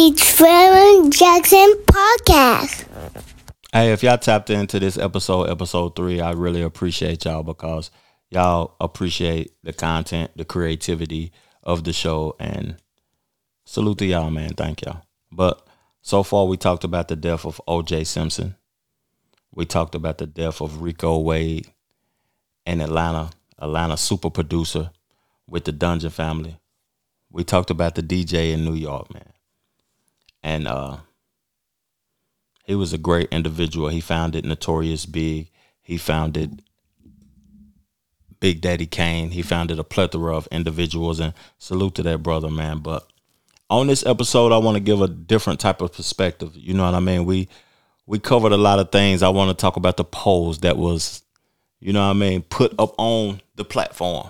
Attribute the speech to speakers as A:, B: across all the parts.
A: the Trevor Jackson Podcast.
B: Hey, if y'all tapped into this episode 3, I really appreciate y'all because y'all appreciate the content, the creativity of the show, and salute to y'all, man. Thank y'all. But so far, we talked about the death of O.J. Simpson. We talked about the death of Rico Wade, an Atlanta super producer with the Dungeon family. We talked about the DJ in New York, man. And he was a great individual. He founded Notorious Big. He founded Big Daddy Kane. He founded a plethora of individuals, and salute to that brother, man. But on this episode, I want to give a different type of perspective. You know what I mean? We covered a lot of things. I want to talk about the polls that was, you know what I mean, put up on the platform.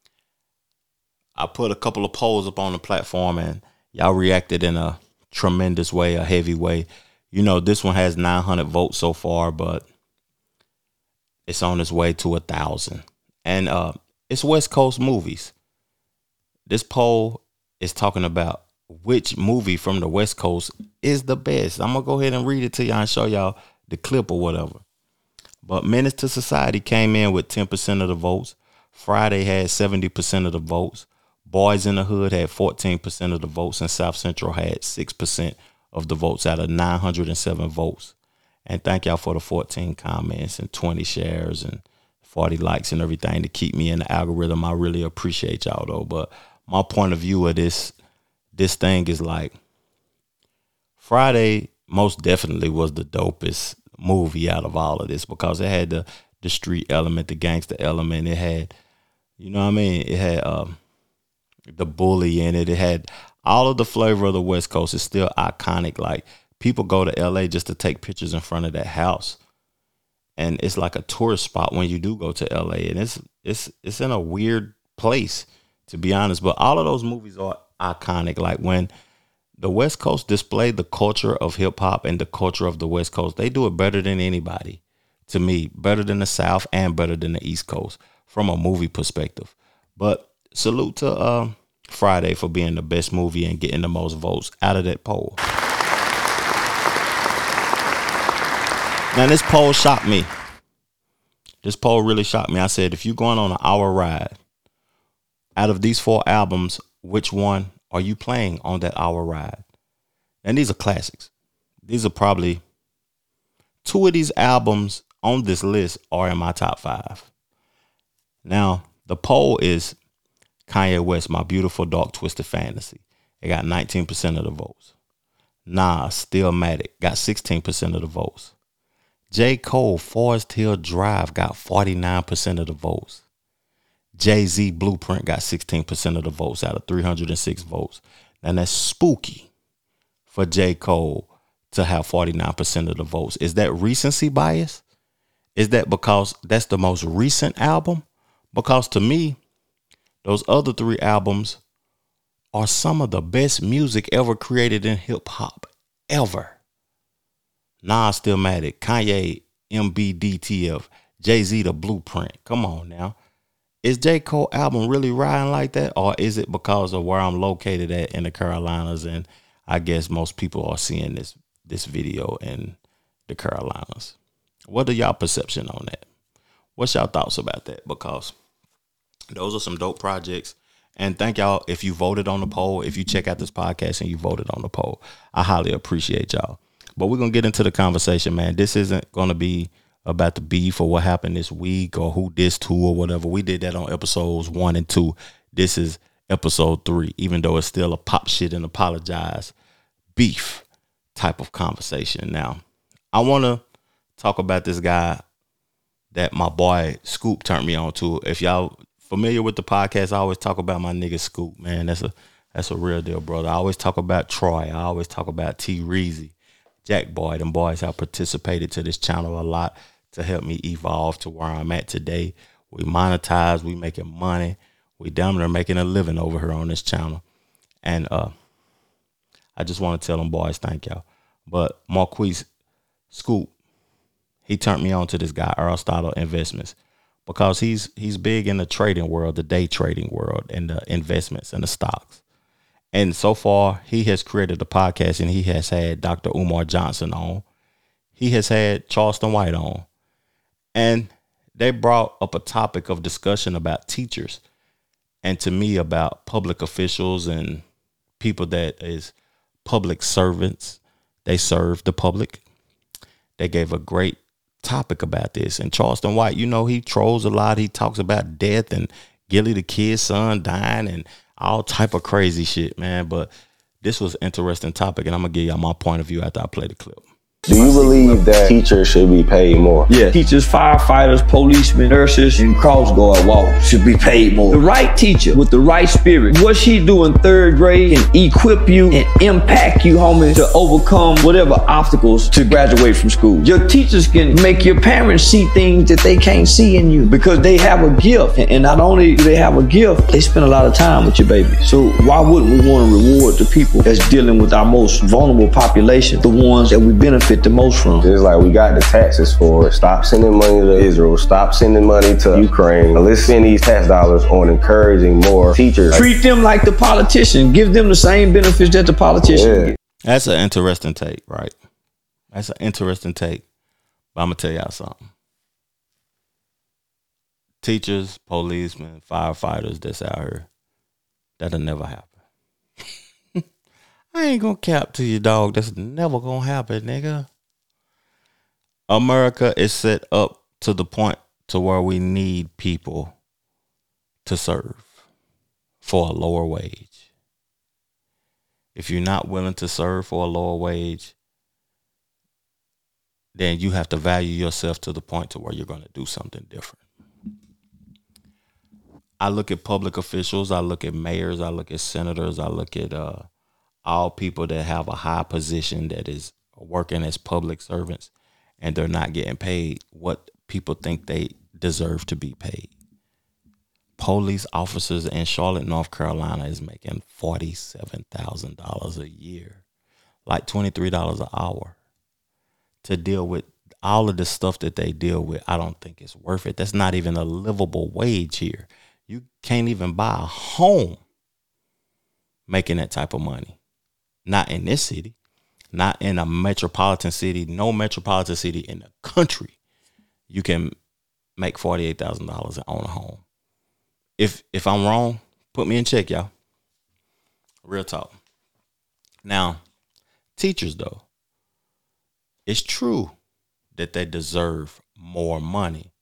B: I put a couple of polls up on the platform, and y'all reacted in a tremendous way, a heavy way. You know, this one has 900 votes so far, but it's on its way to 1,000. And it's West Coast movies. This poll is talking about which movie from the West Coast is the best. I'm going to go ahead and read it to y'all and show y'all the clip or whatever. But Menace to Society came in with 10% of the votes. Friday had 70% of the votes. Boys in the Hood had 14% of the votes, and South Central had 6% of the votes out of 907 votes. And thank y'all for the 14 comments and 20 shares and 40 likes and everything to keep me in the algorithm. I really appreciate y'all though. But my point of view of this thing is like, Friday most definitely was the dopest movie out of all of this because it had the street element, the gangster element. It had, you know what I mean? It had the bully in it. It had all of the flavor of the West Coast. Is still iconic. Like, people go to LA just to take pictures in front of that house. And it's like a tourist spot when you do go to LA. And it's in a weird place, to be honest. But all of those movies are iconic. Like, when the West Coast displayed the culture of hip hop and the culture of the West Coast, they do it better than anybody. To me, better than the South and better than the East Coast from a movie perspective. But salute to Friday for being the best movie and getting the most votes out of that poll. Now, this poll shocked me. This poll really shocked me. I said, if you're going on an hour ride, out of these 4 albums, which one are you playing on that hour ride? And these are classics. These are probably 2 of these albums on this list are in my top 5. Now, the poll is Kanye West, My Beautiful Dark Twisted Fantasy. It got 19% of the votes. Nas, Stillmatic, got 16% of the votes. J. Cole, Forest Hill Drive, got 49% of the votes. Jay-Z, Blueprint, got 16% of the votes out of 306 votes. And that's spooky for J. Cole to have 49% of the votes. Is that recency bias? Is that because that's the most recent album? Because to me, those other 3 albums are some of the best music ever created in hip hop ever. Nas, Stillmatic, Kanye, MBDTF, Jay-Z, The Blueprint. Come on now. Is J. Cole album really riding like that? Or is it because of where I'm located at in the Carolinas? And I guess most people are seeing this video in the Carolinas. What are y'all perception on that? What's y'all thoughts about that? Because those are some dope projects. And thank y'all if you voted on the poll. If you check out this podcast and you voted on the poll, I highly appreciate y'all. But we're going to get into the conversation, man. This isn't going to be about the beef or what happened this week or who dissed who or whatever. We did that on episodes 1 and 2. This is episode 3, even though it's still a pop shit and apologize beef type of conversation. Now, I want to talk about this guy that my boy Scoop turned me on to. If y'all familiar with the podcast, I always talk about my nigga Scoop, man. That's a real deal, brother. I always talk about Troy. I always talk about T Reezy, Jack Boy. Them boys have participated to this channel a lot to help me evolve to where I'm at today. We monetize, we making money. We damn near making a living over here on this channel. And I just want to tell them boys, thank y'all. But Marquise Scoop, he turned me on to this guy, Aristotle Investments, because he's big in the trading world, the day trading world, and the investments and the stocks. And so far, he has created a podcast, and he has had Dr. Umar Johnson on. He has had Charleston White on. And they brought up a topic of discussion about teachers, and to me about public officials and people that is public servants. They serve the public. They gave a great topic about this. And Charleston White, you know, he trolls a lot. He talks about death and Gilly the kid's son dying and all type of crazy shit, man. But this was an interesting topic, and I'm going to give y'all my point of view after I play the clip.
C: Do you believe that teachers should be paid more?
D: Yeah, teachers, firefighters, policemen, nurses, and cross guard walkers should be paid more. The right teacher with the right spirit, what she do in third grade can equip you and impact you, homie, to overcome whatever obstacles to graduate from school. Your teachers can make your parents see things that they can't see in you because they have a gift. And not only do they have a gift, they spend a lot of time with your baby. So why wouldn't we want to reward the people that's dealing with our most vulnerable population, the ones that we benefit the most from?
C: It's like we got the taxes for it. Stop sending money to Israel. Stop sending money to Ukraine. Let's spend these tax dollars on encouraging more teachers.
D: Treat them like the politician. Give them the same benefits that the politician get.
B: That's an interesting take, right? That's an interesting take. But I'm going to tell y'all something. Teachers, policemen, firefighters that's out here, that'll never happen. I ain't gonna cap to you, dog. That's never gonna happen, nigga. America is set up to the point to where we need people to serve for a lower wage. If you're not willing to serve for a lower wage, then you have to value yourself to the point to where you're going to do something different. I look at public officials. I look at mayors. I look at senators. I look at all people that have a high position that is working as public servants, and they're not getting paid what people think they deserve to be paid. Police officers in Charlotte, North Carolina is making $47,000 a year, like $23 an hour, to deal with all of the stuff that they deal with. I don't think it's worth it. That's not even a livable wage here. You can't even buy a home making that type of money. Not in this city, not in a metropolitan city, no metropolitan city in the country. You can make $48,000 and own a home. If I'm wrong, put me in check, y'all. Real talk. Now, teachers, though, it's true that they deserve more money.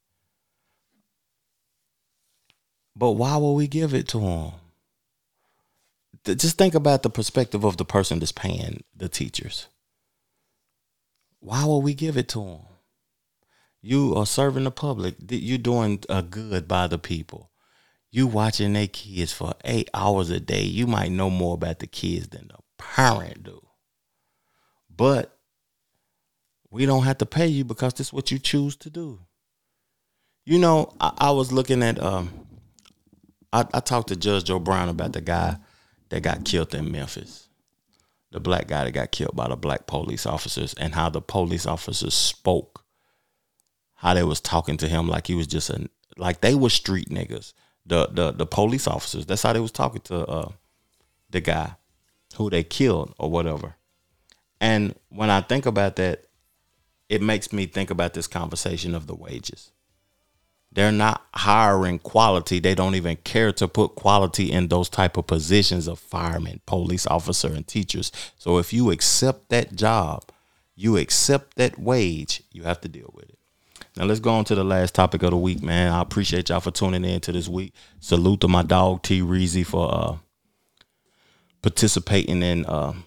B: But why will we give it to them? Just think about the perspective of the person that's paying the teachers. Why will we give it to them? You are serving the public. You're doing a good by the people. You watching their kids for 8 hours a day. You might know more about the kids than the parent do. But we don't have to pay you because this is what you choose to do. You know, I was looking at, I talked to Judge Joe Brown about the guy that got killed in Memphis. The black guy that got killed by the black police officers, and how the police officers spoke. How they was talking to him like he was just like they were street niggas. The police officers, that's how they was talking to the guy who they killed or whatever. And when I think about that, it makes me think about this conversation of the wages. They're not hiring quality. They don't even care to put quality in those type of positions of firemen, police officer, and teachers. So if you accept that job, you accept that wage, you have to deal with it. Now let's go on to the last topic of the week, man. I appreciate y'all for tuning in to this week. Salute to my dog T Reezy for participating in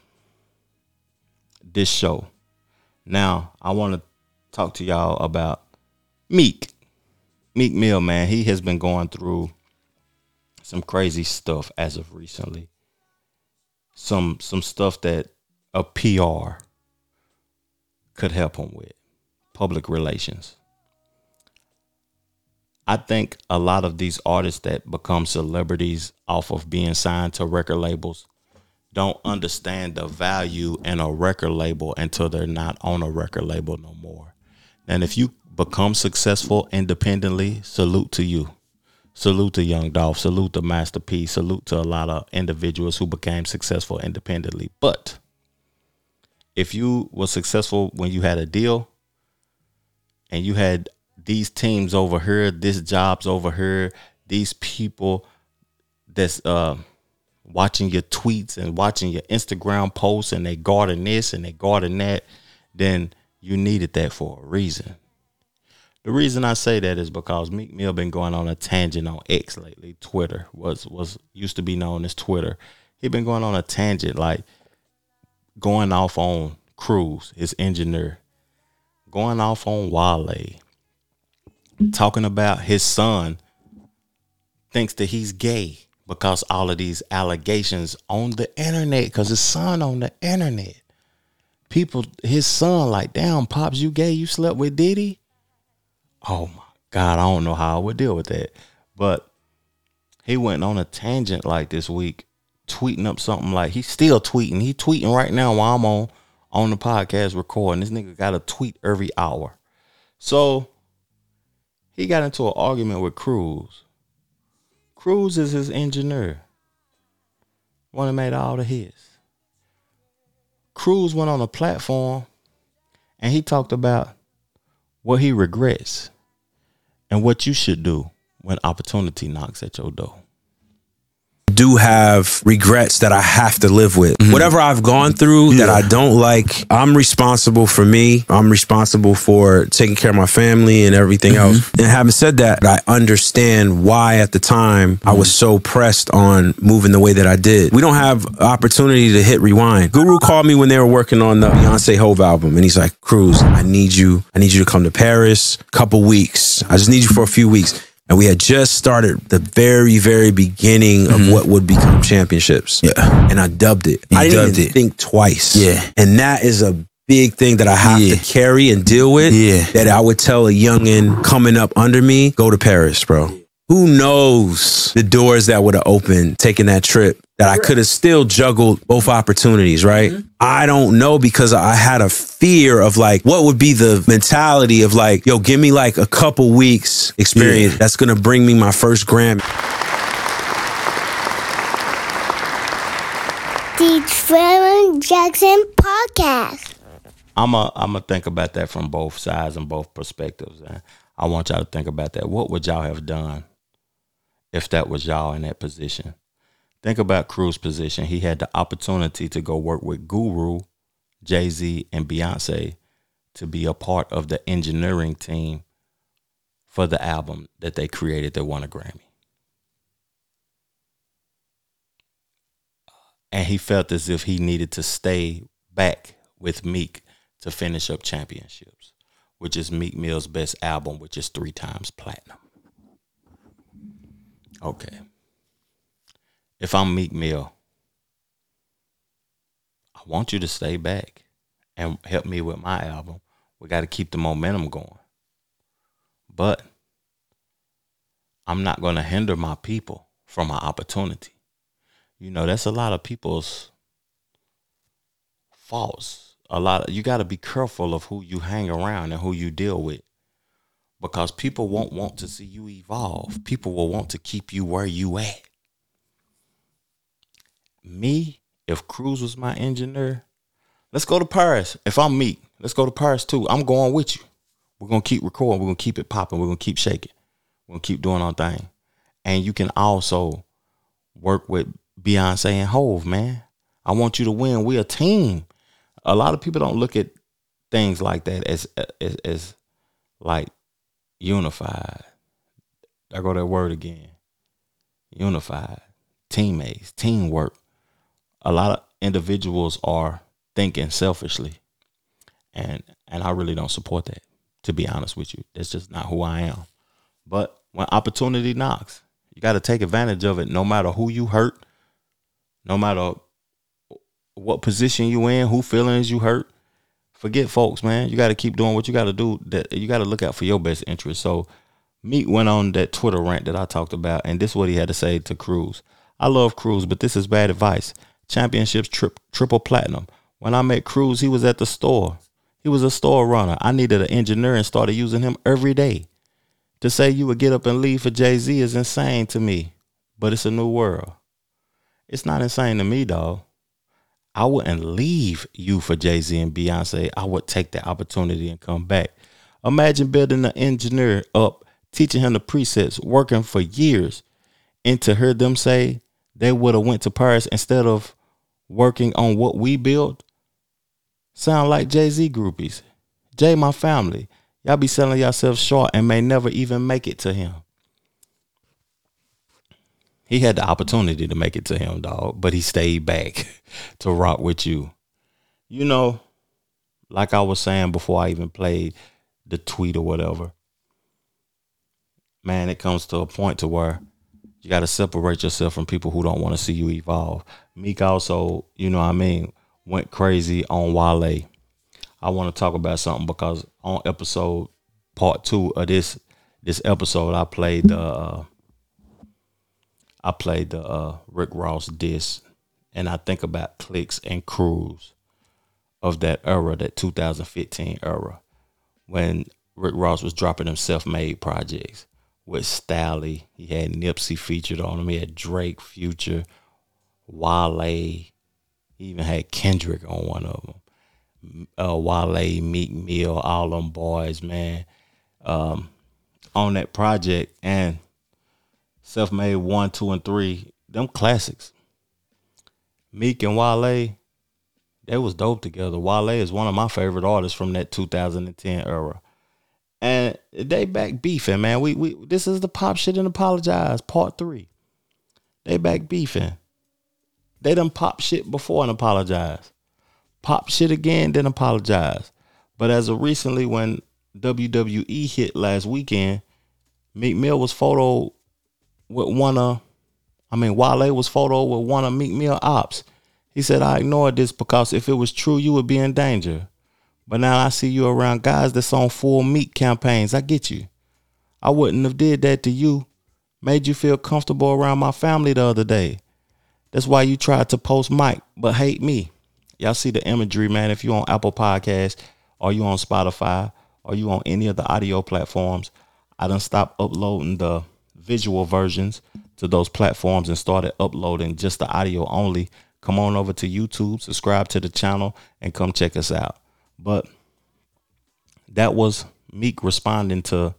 B: this show. Now I want to talk to y'all about Meek Mill, man. He has been going through some crazy stuff as of recently. Some stuff that a PR could help him with. Public relations. I think a lot of these artists that become celebrities off of being signed to record labels don't understand the value in a record label until they're not on a record label no more. And if you become successful independently, salute to you. Salute to Young Dolph. Salute to Master P. Salute to a lot of individuals who became successful independently. But if you were successful when you had a deal and you had these teams over here, this jobs over here, these people that's watching your tweets and watching your Instagram posts, and they guarding this and they guarding that, then you needed that for a reason. The reason I say that is because Meek Mill been going on a tangent on X lately. Twitter was used to be known as Twitter. He been going on a tangent, like going off on Cruz, his engineer, going off on Wale, talking about his son thinks that he's gay because all of these allegations on the internet, because his son on the internet. People, his son, like, damn, Pops, you gay? You slept with Diddy? Oh my God, I don't know how I would deal with that. But he went on a tangent like this week, tweeting up something like, he's still tweeting. He tweeting right now while I'm on the podcast recording. This nigga got a tweet every hour. So he got into an argument with Cruz. Cruz is his engineer. One that made all the hits. Cruz went on a platform and he talked about what he regrets and what you should do when opportunity knocks at your door.
E: Do have regrets that I have to live with. Whatever I've gone through that I don't like, I'm responsible for me. I'm responsible for taking care of my family and everything else. And having said that, I understand why at the time I was so pressed on moving the way that I did. We don't have opportunity to hit rewind. Guru called me when they were working on the Beyonce Hove album, and he's like, Cruz, I need you to come to Paris, couple weeks. I just need you for a few weeks. And we had just started the very, very beginning of what would become championships. Yeah. And I dubbed it. I didn't even think twice. Yeah. And that is a big thing that I have to carry and deal with. Yeah. That I would tell a youngin' coming up under me, go to Paris, bro. Who knows the doors that would have opened taking that trip, that I could have still juggled both opportunities, right? I don't know, because I had a fear of like, what would be the mentality of like, yo, give me like a couple weeks experience that's going to bring me my first Grammy.
A: The Trevor Jackson Podcast.
B: I'm a think about that from both sides and both perspectives. And I want y'all to think about that. What would y'all have done if that was y'all in that position? Think about Cruz's position. He had the opportunity to go work with Guru, Jay-Z, and Beyonce to be a part of the engineering team for the album that they created that won a Grammy. And he felt as if he needed to stay back with Meek to finish up Championships, which is Meek Mill's best album, which is 3 times platinum. Okay. If I'm Meek Mill, I want you to stay back and help me with my album. We got to keep the momentum going. But I'm not going to hinder my people from my opportunity. You know, that's a lot of people's faults. You got to be careful of who you hang around and who you deal with, because people won't want to see you evolve. People will want to keep you where you at. Me, if Cruz was my engineer, let's go to Paris. If I'm Meek, let's go to Paris too. I'm going with you. We're going to keep recording. We're going to keep it popping. We're going to keep shaking. We're going to keep doing our thing. And you can also work with Beyonce and Hove, man. I want you to win. We're a team. A lot of people don't look at things like that as like unified. There go that word again. Unified. Teammates. Teamwork. A lot of individuals are thinking selfishly. And I really don't support that, to be honest with you. That's just not who I am. But when opportunity knocks, you got to take advantage of it, no matter who you hurt, no matter what position you in, who feelings you hurt. Forget folks, man. You got to keep doing what you got to do. That you got to look out for your best interest. So Meek went on that Twitter rant that I talked about, and this is what he had to say to Cruz. I love Cruz, but this is bad advice. Championships triple platinum. When I met Cruz, he was at the store. He was a store runner. I needed an engineer and started using him every day. To say you would get up and leave for Jay-Z is insane to me, but it's a new world. It's not insane to me, dog. I wouldn't leave you for Jay-Z and Beyonce. I would take the opportunity and come back. Imagine building an engineer up, teaching him the precepts, working for years, and to hear them say they would have went to Paris instead of working on what we built. Sound like Jay-Z groupies. Jay, my family. Y'all be selling yourselves short and may never even make it to him. He had the opportunity to make it to him, dog, but he stayed back to rock with you. You know, like I was saying before I even played the tweet or whatever, man, it comes to a point to where you got to separate yourself from people who don't want to see you evolve. Meek also, you know what I mean, went crazy on Wale. I want to talk about something because on episode part 2 of this episode, I played the Rick Ross diss, and I think about Clicks and Crews of that era, that 2015 era, when Rick Ross was dropping them self-made projects with Stally. He had Nipsey featured on him. He had Drake, Future, Wale. He even had Kendrick on one of them. Wale, Meek Mill, all them boys, man, on that project. And Self-Made 1, 2, and 3, them classics. Meek and Wale, they was dope together. Wale is one of my favorite artists from that 2010 era. And they back beefing, man. We this is the Pop Shit and Apologize, part 3. They back beefing. They done pop shit before and apologize. Pop shit again, then apologize. But as of recently, when WWE hit last weekend, Meek Mill was photoed with Wale was photoed with one of Meek Mill ops. He said, I ignored this because if it was true, you would be in danger. But now I see you around guys that's on full Meek campaigns. I get you. I wouldn't have did that to you. Made you feel comfortable around my family the other day. That's why you tried to post Mike, but hate me. Y'all see the imagery, man. If you on Apple Podcasts, or you on Spotify, or you on any of the audio platforms, I done stopped uploading the visual versions to those platforms and started uploading just the audio only. Come on over to YouTube, subscribe to the channel, and come check us out. But that was Meek responding to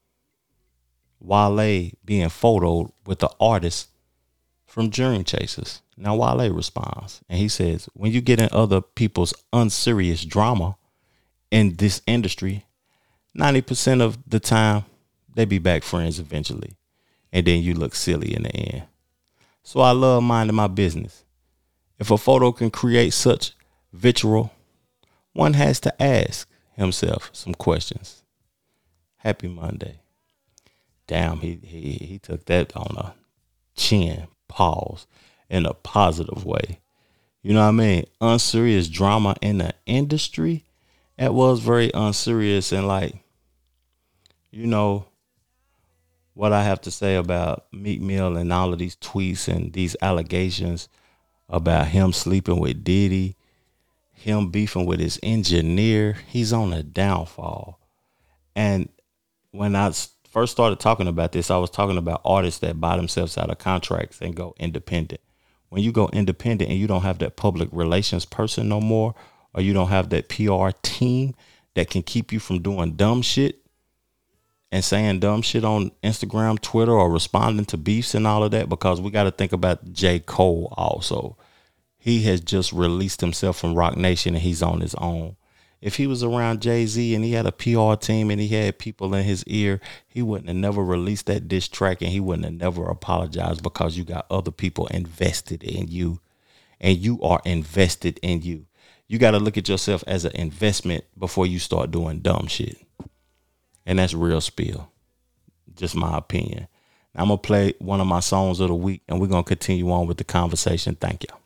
B: Wale being photoed with the artist from Dream Chasers. Now Wale responds and he says, when you get in other people's unserious drama in this industry, 90% of the time they be back friends eventually. And then you look silly in the end. So I love minding my business. If a photo can create such vitriol, one has to ask himself some questions. Happy Monday. Damn, he took that on a chin, pause, in a positive way. You know what I mean? Unserious drama in the industry. It was very unserious, and like, you know, what I have to say about Meek Mill and all of these tweets and these allegations about him sleeping with Diddy, him beefing with his engineer. He's on a downfall. And when I first started talking about this, I was talking about artists that buy themselves out of contracts and go independent. When you go independent and you don't have that public relations person no more, or you don't have that PR team that can keep you from doing dumb shit and saying dumb shit on Instagram, Twitter, or responding to beefs and all of that, because we got to think about J. Cole also. He has just released himself from Rock Nation and he's on his own. If he was around Jay-Z and he had a PR team and he had people in his ear, he wouldn't have never released that diss track and he wouldn't have never apologized, because you got other people invested in you and you are invested in you. You got to look at yourself as an investment before you start doing dumb shit. And that's real spill. Just my opinion. Now I'm going to play one of my songs of the week and we're going to continue on with the conversation. Thank you.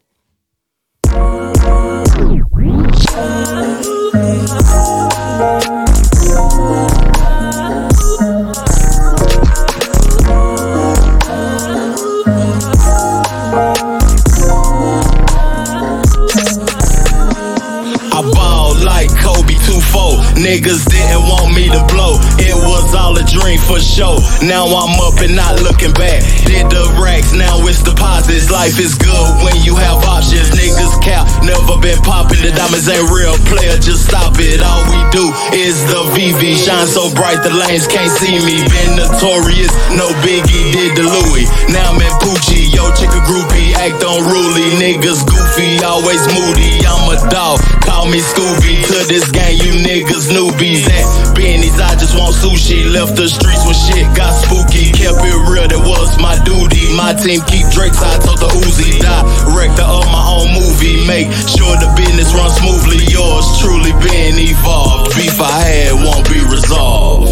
F: I ball like Kobe 2-4. Niggas didn't want me to blow. It was all a dream. green for sure. Now I'm up and not looking back. Did the racks, now it's deposits. Life is good when you have options. Niggas cap, never been popping. The diamonds ain't real, player, just stop it. All we do is the VV. Shine so bright the lanes can't see me. Been notorious, no biggie, did the Louis. Now I'm in Poochie, yo chick a groupie, act unruly. Niggas goofy, always moody. I'm a dog, call me Scooby. To this gang, you niggas newbies. At Benny's, I just want sushi. Left the streets when shit got spooky. Kept it real, that was my duty. My team keep Drake's, I told the Uzi. Director of my own movie. Make sure the business runs smoothly. Yours truly been evolved. Beef I had won't be resolved.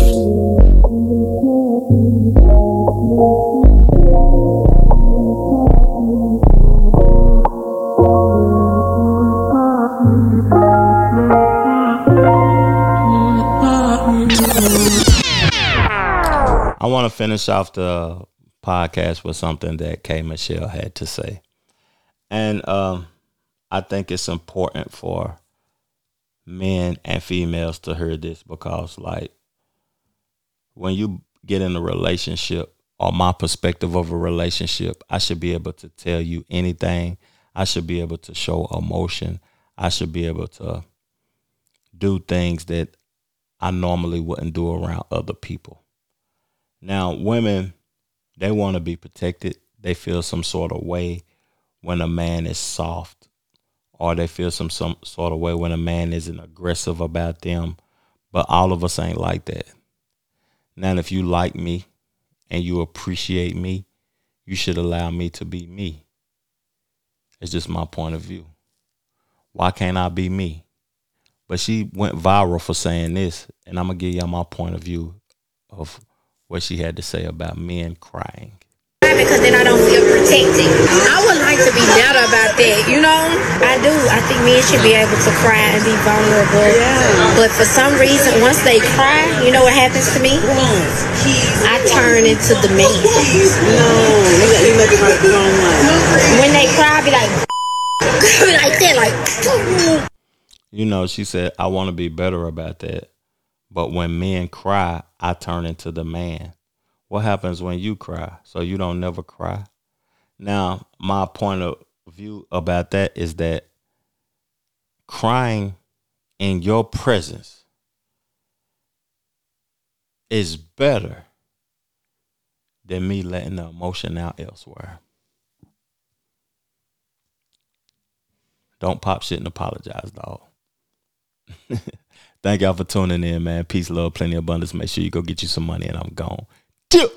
B: I want to finish off the podcast with something that K. Michelle had to say. And I think it's important for men and females to hear this because, like, when you get in a relationship, or my perspective of a relationship, I should be able to tell you anything. I should be able to show emotion. I should be able to do things that I normally wouldn't do around other people. Now, women, they want to be protected. They feel some sort of way when a man is soft, or they feel some sort of way when a man isn't aggressive about them. But all of us ain't like that. Now, if you like me and you appreciate me, you should allow me to be me. It's just my point of view. Why can't I be me? But she went viral for saying this, and I'm going to give y'all my point of view of what she had to say about men crying.
G: Because then I don't feel protected. I would like to be better about that, you know? I do. I think men should be able to cry and be vulnerable. Yeah. But for some reason, once they cry, you know what happens to me? I turn into the man.
H: No, you make it like the wrong one.
G: When they cry, I be like, like that, like.
B: You know, she said, I want to be better about that. But when men cry, I turn into the man. What happens when you cry? So you don't never cry? Now, my point of view about that is that crying in your presence is better than me letting the emotion out elsewhere. Don't pop shit and apologize, dog. Thank y'all for tuning in, man. Peace, love, plenty of abundance. Make sure you go get you some money, and I'm gone. Chill.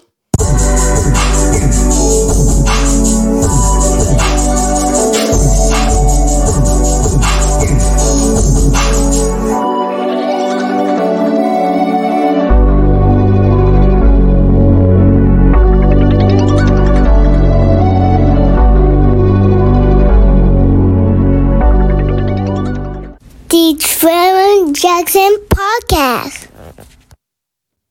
A: The Trevor Jackson Podcast.